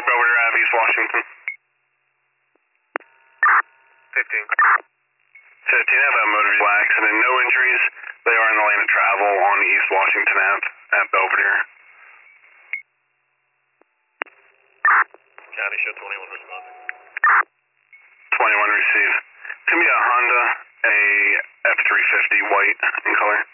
Belvedere Ave, East Washington. 15. 15, have a motor vehicle accident, no injuries. They are in the lane of travel on East Washington Ave at Belvedere. County show 21 responding. 21 receive. It's going to be a Honda, a F350 white in color.